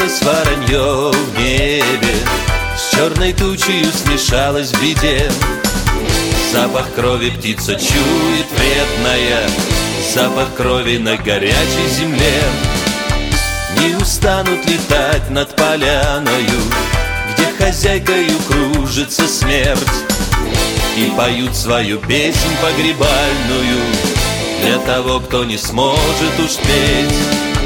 Вырос воронье в небе, с черной тучей смешалась в беде. Запах крови птица чует вредная, запах крови на горячей земле. Не устанут летать над поляною, где хозяйкою кружится смерть, и поют свою песнь погребальную для того, кто не сможет уж петь.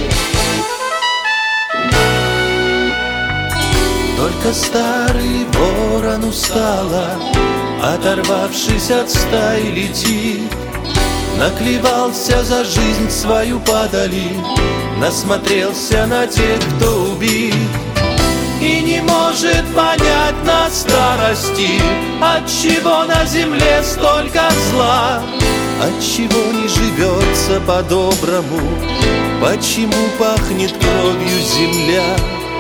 Только старый ворон устало, оторвавшись от стаи, летит. Наклевался за жизнь свою падали, насмотрелся на тех, кто убит. И не может понять на старости, отчего на земле столько зла, отчего не живется по-доброму, почему пахнет кровью земля.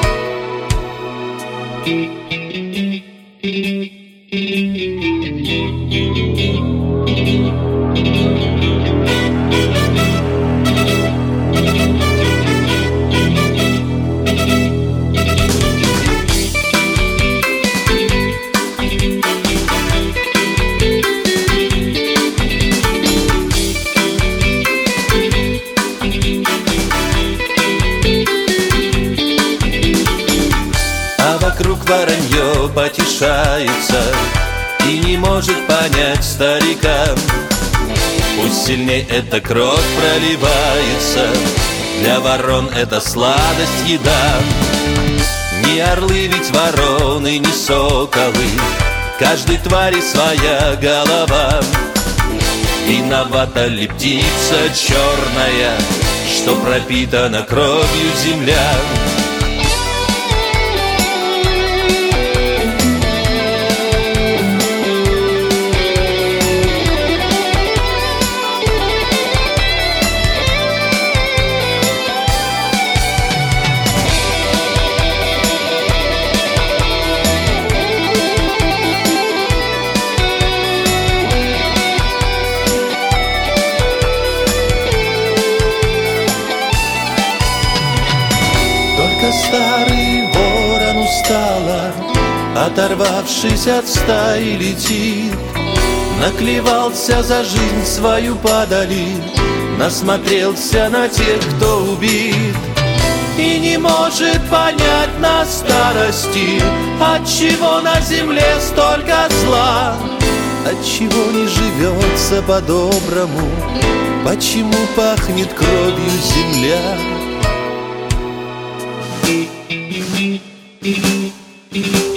Вокруг воронье потешается и не может понять старика. Пусть сильней эта кровь проливается, для ворон это сладость, еда. Не орлы ведь вороны, не соколы, каждой твари своя голова. Виновата ли птица черная, что пропитана кровью земля? Только старый ворон устало, оторвавшись от стаи, летит. Наклевался за жизнь свою падали, насмотрелся на тех, кто убит. И не может понять на старости, отчего на земле столько зла, отчего не живется по-доброму, почему пахнет кровью земля.